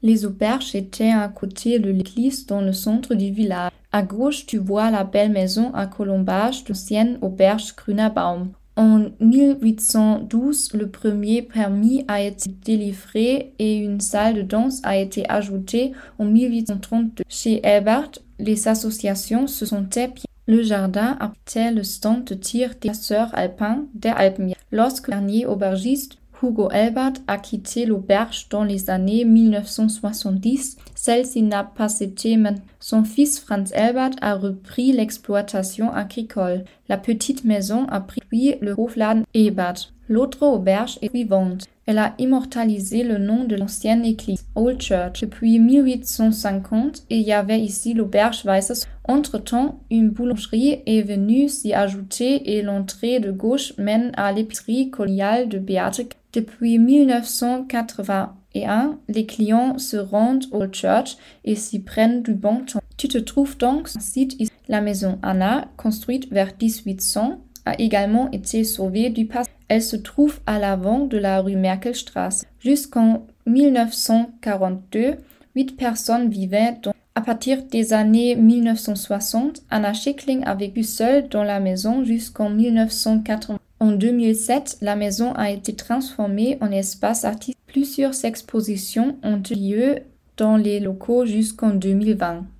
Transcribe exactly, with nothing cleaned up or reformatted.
Les auberges étaient à côté de l'église dans le centre du village. À gauche, tu vois la belle maison à colombage de l'ancienne auberge Grünerbaum. En mille huit cent douze, le premier permis a été délivré et une salle de danse a été ajoutée en mille huit cent trente-deux. Chez Elbart, les associations se sont épiées. Le jardin abritait le stand de tir des chasseurs alpins der Alpen. Lorsque le dernier aubergiste, Hugo Elbart, a quitté l'auberge dans les années mille neuf cent soixante-dix, celle-ci n'a pas été maintenue. Son fils Franz Elbart a repris l'exploitation agricole. La petite maison a pris puis le Hofladen Elbart. L'autre auberge est suivante. Elle a immortalisé le nom de l'ancienne église, Old Church. Depuis mille huit cent cinquante, il y avait ici l'auberge Weißes. Entre-temps, une boulangerie est venue s'y ajouter et l'entrée de gauche mène à l'épicerie coloniale de Beate. Depuis mille neuf cent quatre-vingt-un, les clients se rendent au Old Church et s'y prennent du bon temps. Tu te trouves donc sur un site ici. La maison Anna, construite vers dix-huit cents, a également été sauvée du passé. Elle se trouve à l'avant de la rue Merkelstraße. Jusqu'en mille neuf cent quarante-deux, huit personnes vivaient dans. À partir des années mille neuf cent soixante, Anna Schickling a vécu seule dans la maison jusqu'en mille neuf cent quatre-vingts. En deux mille sept, la maison a été transformée en espace artistique. Plusieurs expositions ont eu lieu dans les locaux jusqu'en deux mille vingt.